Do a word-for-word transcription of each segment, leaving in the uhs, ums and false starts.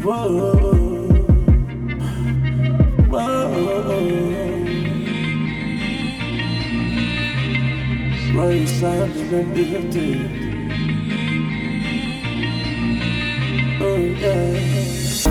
Whoa, whoa. Right side of the building. Oh yeah.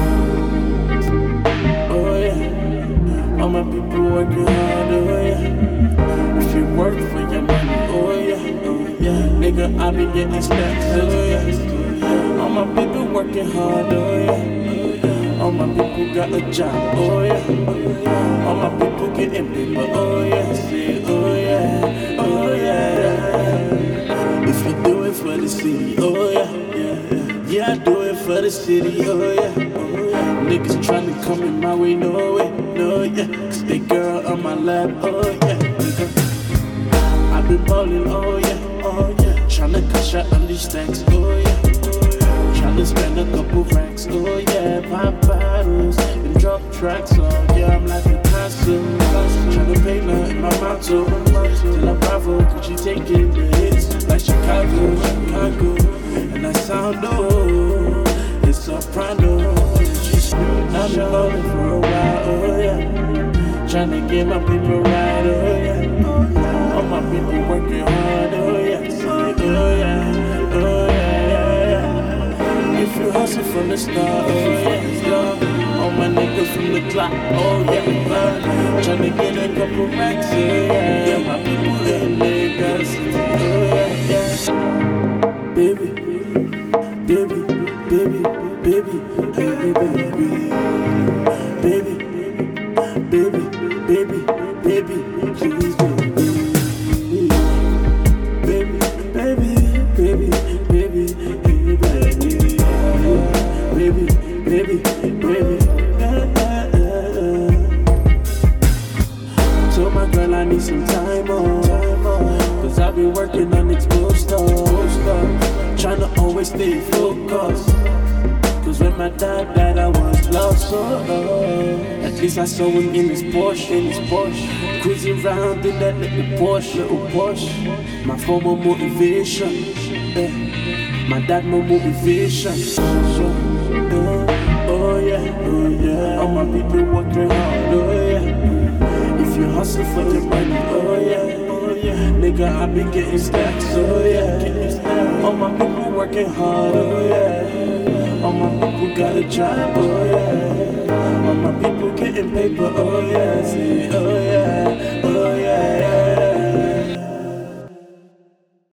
Oh yeah. All my people working hard. Oh yeah. If you work for your money. Oh yeah. Oh yeah. Nigga, I be getting stacks. Oh yeah. All my people working hard. Oh yeah. All my people got a job. Oh yeah. All my people getting paper. Oh yeah. See. Oh yeah. Oh yeah. If you do it for the city. Oh yeah. Yeah, I do it for the city, oh yeah, oh yeah. Niggas tryna come in my way, no way, no yeah. Cause they girl on my lap, oh yeah, nigga. I been ballin', oh yeah, oh yeah. Tryna cash out on these stacks, oh yeah, oh yeah. Tryna spend a couple racks, oh yeah. Pop bottles and drop tracks, oh yeah. I'm like Picasso, tryna paint nothing my motto. Till I'm bravo, cause she taking the hits like Chicago, Chicago. And I sound low, it's soprano. I've been holding for a while, oh yeah. Tryna get my people right, oh yeah. All my people working hard, oh yeah. Oh yeah, oh yeah, yeah. If you hustle from the start, oh yeah, yeah. All my niggas from the clock, oh yeah. Uh, tryna get a couple racks, oh yeah. Yeah, my people in Lagos, oh yeah, yeah. Baby. Baby, baby, baby, baby, baby, baby, baby, baby, baby, please, baby, baby, baby, baby, baby, baby, baby, baby, baby. Told my girl I need some time on, cause I've been working on exposed stuff. Tryna always stay focused. Cause when my dad died I was lost, so uh, at least I saw him in his Porsche, in his Porsche. Cruising round in that little Porsche, little Porsche. My former motivation, yeah. My dad my motivation, so, uh, oh yeah, oh yeah. All my people working hard, oh yeah. If you hustle for the money, oh yeah. Nigga, I been getting stacks, oh yeah. All my people working hard, oh yeah. All my people got a job, oh yeah. All my people getting paper, oh yeah. See,